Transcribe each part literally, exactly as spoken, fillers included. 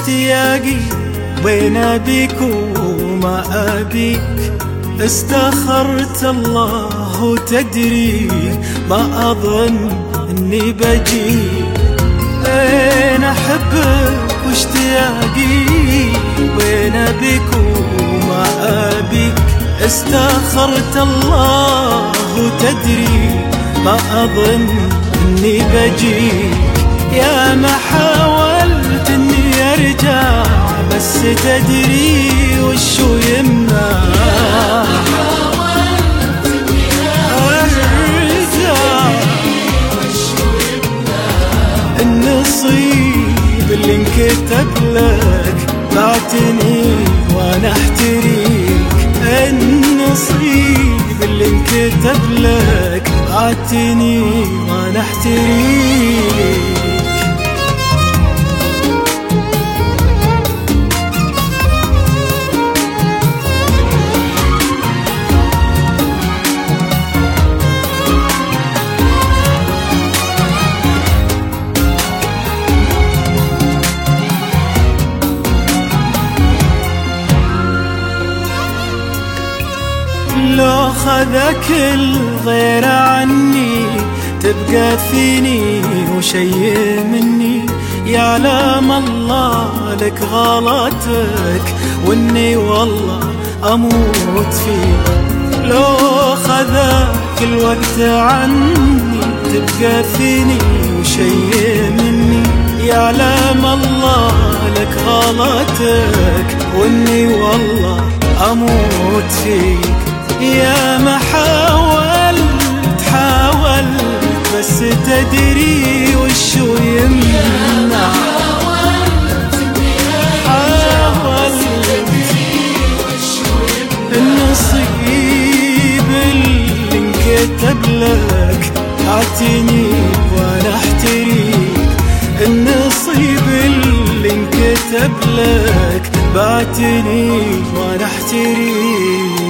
اشتياقي وين أبيك وما أبيك. استخرت الله وتدري ما أظن إني بجيك. وين أحبك واشتياقي وين أبيك وما أبيك. استخرت الله وتدري ما أظن إني بجيك. يا ما حاولت إني أرجع بس تدري وشو يمنع. النصيب اللي انكتب لك بعتني وانا احتريك. النصيب اللي انكتب لك بعتني وانا احتريك. لو خذك الغير عني تبقى فيني وشي مني. يعلم الله لك غلطك واني والله اموت فيك. لو خذك الوقت عني تبقى فيني وشي مني. يعلم الله لك غلطك واني والله اموت فيك. يا ما حاولت حاولت بس تدري وشو يمنع. حاولت النصيب اللي انكتب لك اعتني وانا احتريك. النصيب اللي انكتب لك بعتني وانا احتريك.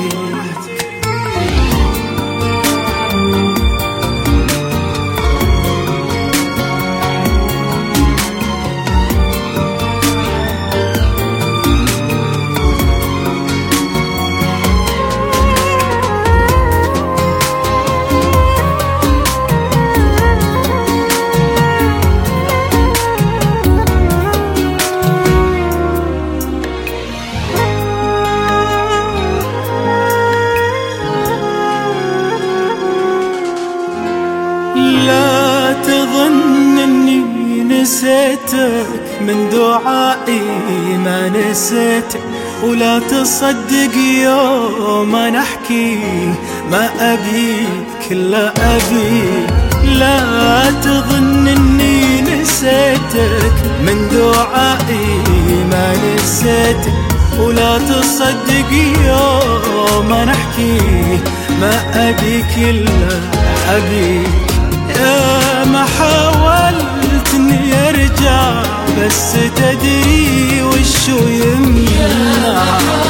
لا تظن اني نسيتك من دعائي ما نسيتك. ولا تصدق يوم انا احكي ما ابيك لا ابيك. لا تظن اني نسيتك من دعائي ما نسيتك. ولا تصدق يوم انا احكي ما ابيك الا ابيك. يا ما حاولت اني ارجع بس تدري وشو يمنع.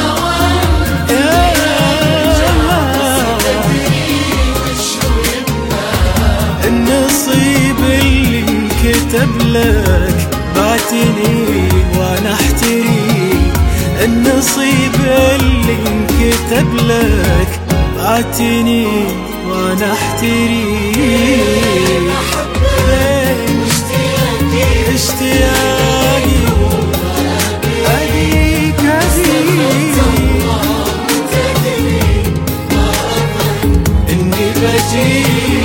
يا النصيب اللي انكتب لك بعتني وانا احتريك. النصيب اللي انكتب لك بعتني وانا احتريك. اشتياقي أبيك أبيك إني بجيك.